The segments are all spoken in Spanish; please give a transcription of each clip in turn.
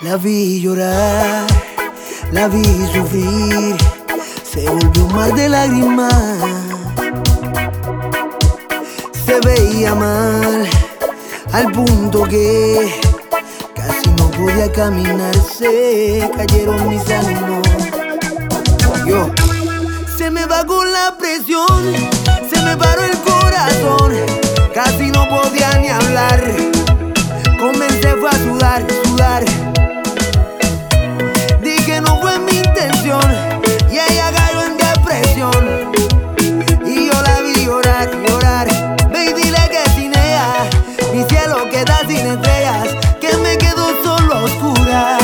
La vi llorar, la vi sufrir, se volvió un mar de lágrimas. Se veía mal, al punto que casi no podía caminar. Se cayeron mis ánimos. Se me bajó la presión, se me paró el corazón, casi no podía ni hablar. Comencé fue a sudar. Dije no fue mi intención y ella cayó en depresión. Y yo la vi llorar. Ve y dile que sin ella mi cielo queda sin estrellas, que me quedo solo a oscuras.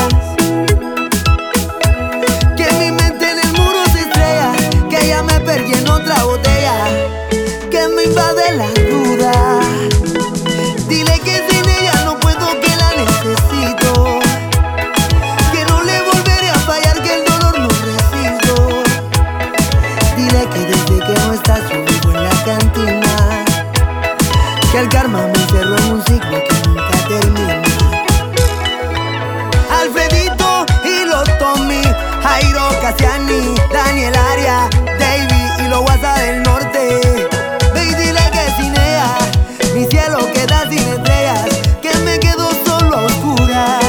Que mi mente en el muro se estrella, que ella me perdí en otra botella, que me invade la duda. Dile que sin ella no puedo, que la necesito, que no le volveré a fallar, que el dolor no resisto. Dile que desde que no estás yo vivo en la cantina, que el karma me encerró en un ciclo que nunca termina. Alfredito y los Tommy, Jairo, Cassiani, Daniel Aria, Davey y los WhatsApp del norte. Ve y dile que sin ella mi cielo queda sin estrellas, que me quedo solo a oscuras.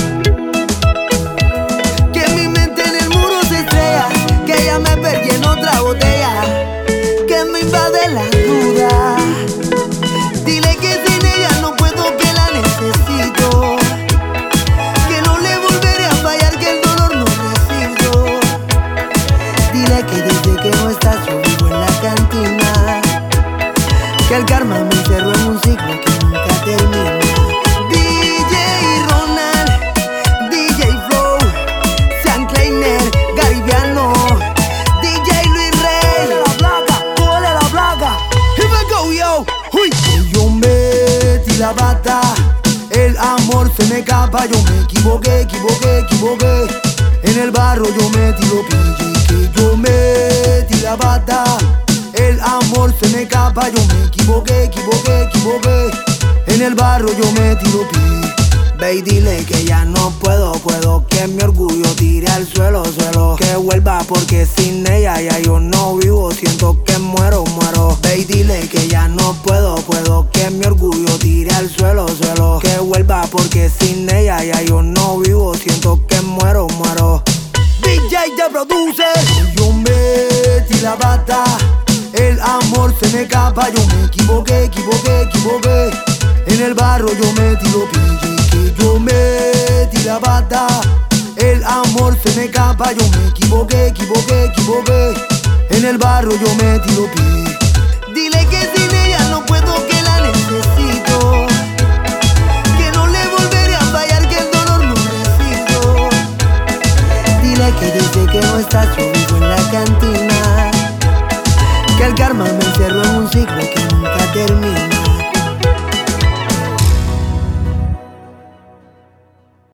Que mi mente en el muro se estrella, que ella me perdí en otra botella, que me invade la duda. Dile que sin ella no puedo, que la necesito, que no le volveré a fallar, que el dolor no resisto. Dile que desde que no estás yo vivo en la cantina, que el karma me encerró en un ciclo que nunca termina. DJ Ronald, DJ Flow, Sean Kleiner, Garibiano, DJ Luis Rey. Cógele la placa. Here we go, yo. Uy. Yo metí la bata, el amor se me escapa. Yo me equivoqué. En el barro yo metí lo pillé, que yo metí la bata. El amor se me escapa, yo me equivoqué. En el barro yo me tiro pie. Ve y dile que ya no puedo, que mi orgullo tire al suelo. Que vuelva porque sin ella ya yo no vivo, siento que muero. Ve y dile que ya no puedo, que mi orgullo tire al suelo. Que vuelva porque sin ella ya yo no vivo, siento que muero. DJ te produce. Yo metí la bata, el amor se me escapa, yo me equivoqué. En el barro yo metí lo pillé, que yo metí la bata. El amor se me escapa, yo me equivoqué. En el barro yo metí lo pillé. Dile que sin ella no puedo, que la necesito, que no le volveré a fallar, que el dolor no resisto. Dile que desde que no estás yo vivo en la cantina, que el karma me encerró en un ciclo que nunca termina.